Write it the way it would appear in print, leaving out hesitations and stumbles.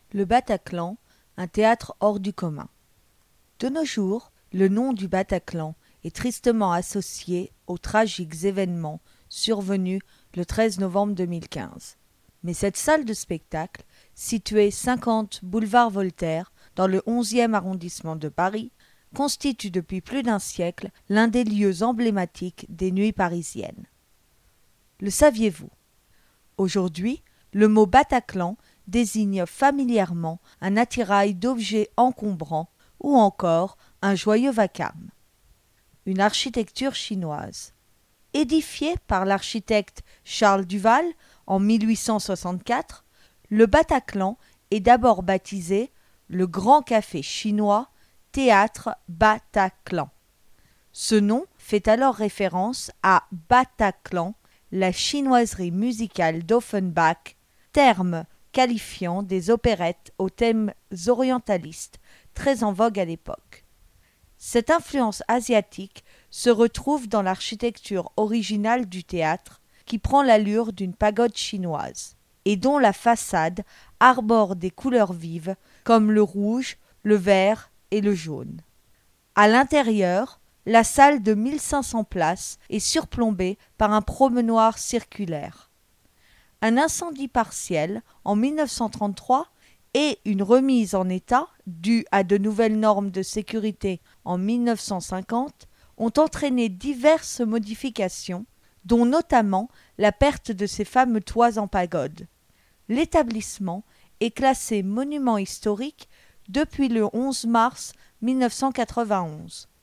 Le Bataclan, un théâtre hors du commun. De nos jours, le nom du Bataclan est tristement associé aux tragiques événements survenus le 13 novembre 2015. Mais cette salle de spectacle, située 50 boulevard Voltaire, dans le 11e arrondissement de Paris, constitue depuis plus d'un siècle l'un des lieux emblématiques des nuits parisiennes. Le saviez-vous ? Aujourd'hui, le mot Bataclan désigne familièrement un attirail d'objets encombrants ou encore un joyeux vacarme. Une architecture chinoise. Édifié par l'architecte Charles Duval en 1864, le Bataclan est d'abord baptisé le Grand Café Chinois Théâtre Bataclan. Ce nom fait alors référence à Bataclan, la chinoiserie musicale d'Offenbach, terme qualifiant des opérettes aux thèmes orientalistes, très en vogue à l'époque. Cette influence asiatique se retrouve dans l'architecture originale du théâtre, qui prend l'allure d'une pagode chinoise, et dont la façade arbore des couleurs vives comme le rouge, le vert et le jaune. À l'intérieur, la salle de 1500 places est surplombée par un promenoir circulaire. Un incendie partiel en 1933 et une remise en état, due à de nouvelles normes de sécurité en 1950, ont entraîné diverses modifications, dont notamment la perte de ces fameux toits en pagode. L'établissement est classé monument historique depuis le 11 mars 1991.